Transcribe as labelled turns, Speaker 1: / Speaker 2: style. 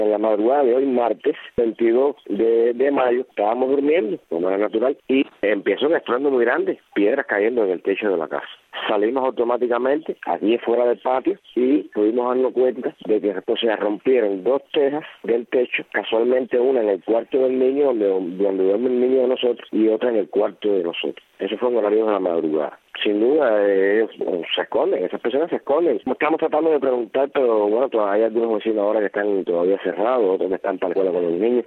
Speaker 1: En la madrugada de hoy, martes 22 de mayo, estábamos durmiendo, como era natural, y empezó un estruendo muy grande, piedras cayendo en el techo de la casa. Salimos automáticamente, aquí fuera del patio, y pudimos darnos cuenta de que después se rompieron 2 tejas del techo, casualmente una en el cuarto del niño, donde duerme el niño de nosotros, y otra en el cuarto de nosotros. Eso fue en horario de la madrugada. Sin duda, ellos se esconden, esas personas se esconden. Estamos tratando de preguntar, pero bueno, todavía hay algunos vecinos ahora que están todavía cerrados, otros que están para la escuela con los niños.